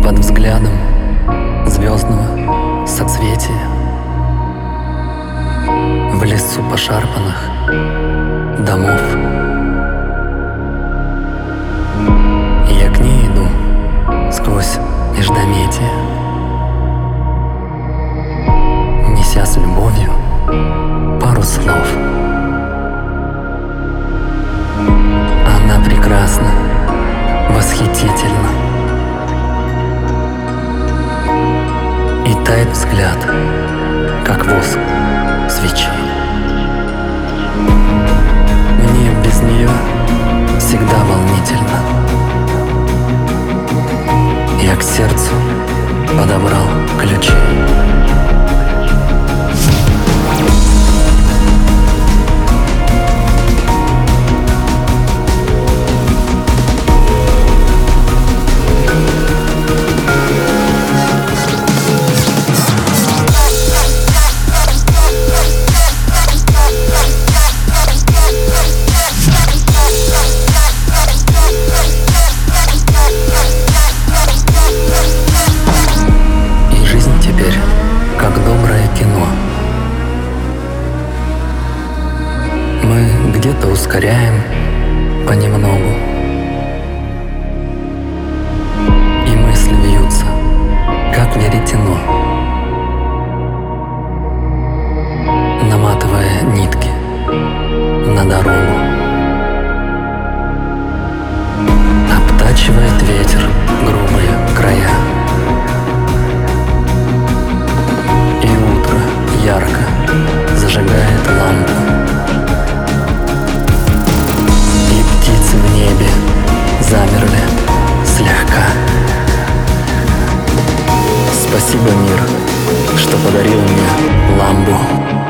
под взглядом звездного соцветия. В лесу пошарпанных домов я к ней иду сквозь междометия, неся с любовью пару слов. Она прекрасна, восхитительна, и тает взгляд, как воск свечи. Мне без нее всегда волнительно. Я к сердцу подобрал ключи. Мы где-то ускоряем понемногу, и мысли вьются, как веретено, наматывая нитки на дорогу. Обтачивает ветер грубые края, и утро ярко зажигает лампу. В небе замерли слегка. Спасибо, мир, что подарил мне ламбу.